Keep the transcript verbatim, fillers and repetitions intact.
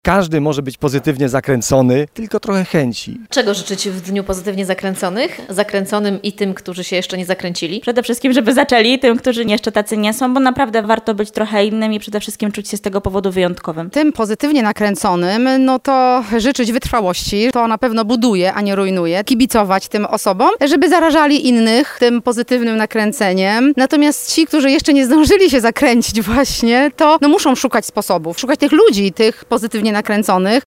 Każdy może być pozytywnie zakręcony, tylko trochę chęci. Czego życzyć w Dniu Pozytywnie Zakręconych? Zakręconym i tym, którzy się jeszcze nie zakręcili? Przede wszystkim, żeby zaczęli, tym, którzy jeszcze tacy nie są, bo naprawdę warto być trochę innym i przede wszystkim czuć się z tego powodu wyjątkowym. Tym pozytywnie nakręconym, no to życzyć wytrwałości. To na pewno buduje, a nie rujnuje. Kibicować tym osobom, żeby zarażali innych tym pozytywnym nakręceniem. Natomiast ci, którzy jeszcze nie zdążyli się zakręcić właśnie, to no muszą szukać sposobów, szukać tych ludzi, tych pozytywnie nakręconych,